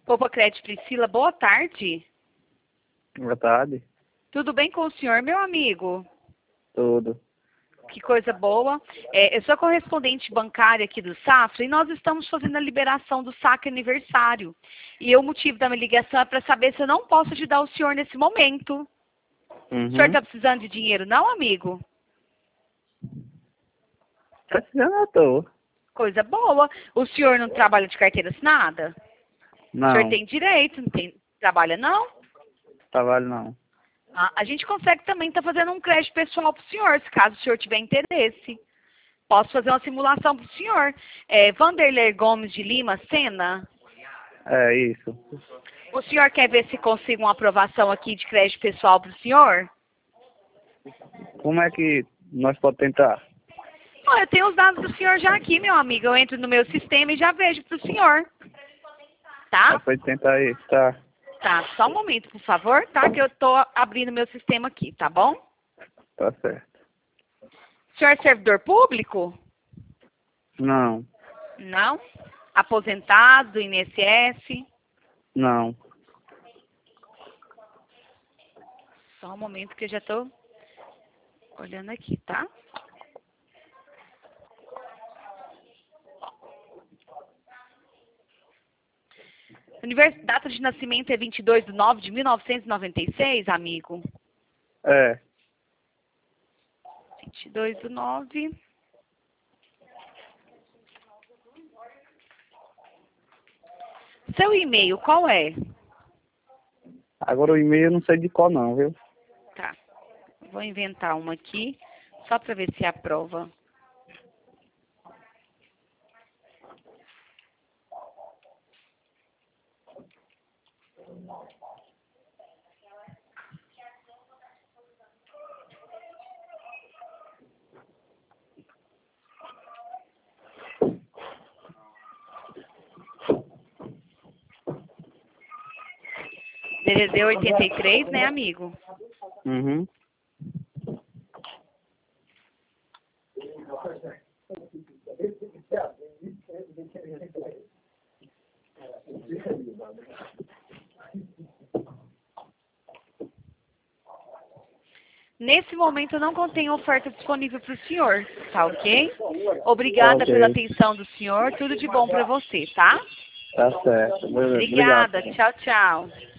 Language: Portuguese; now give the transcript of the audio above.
Popocred Priscila, boa tarde. Boa tarde. Tudo bem com o senhor, meu amigo? Tudo. Que coisa boa. Eu sou correspondente bancária aqui do Safra e nós estamos fazendo a liberação do saque aniversário. E o motivo da minha ligação é para saber se eu não posso ajudar o senhor nesse momento. O senhor está precisando de dinheiro, não, amigo? Tá precisando à toa. Coisa boa. O senhor não trabalha de carteira assinada? Não. O senhor tem direito, não tem, trabalha não? Trabalho não. A gente consegue também estar fazendo um crédito pessoal para o senhor, se caso o senhor tiver interesse. Posso fazer uma simulação para o senhor. Vanderlei Gomes de Lima, Sena. É isso. O senhor quer ver se consigo uma aprovação aqui de crédito pessoal para o senhor? Como é que nós podemos tentar? Eu tenho os dados do senhor já aqui, meu amigo. Eu entro no meu sistema e já vejo para o senhor. Tá? Pode tentar aí, tá? Tá, só um momento, por favor, tá? Que eu tô abrindo meu sistema aqui, tá bom? Tá certo. O senhor é servidor público? Não. Não? Aposentado do INSS? Não. Só um momento que eu já tô olhando aqui, tá? Data de nascimento é 22/9/1996, amigo? É. 22/9. Seu e-mail, qual é? Agora o e-mail eu não sei de qual não, viu? Tá. Vou inventar uma aqui, só para ver se aprova. DDD 83, né, amigo? Uhum. Nesse momento eu não contenho oferta disponível para o senhor, tá ok? Obrigada Ok. pela atenção do senhor, tudo de bom para você, tá? Tá certo. Obrigada, Obrigado. tchau, tchau.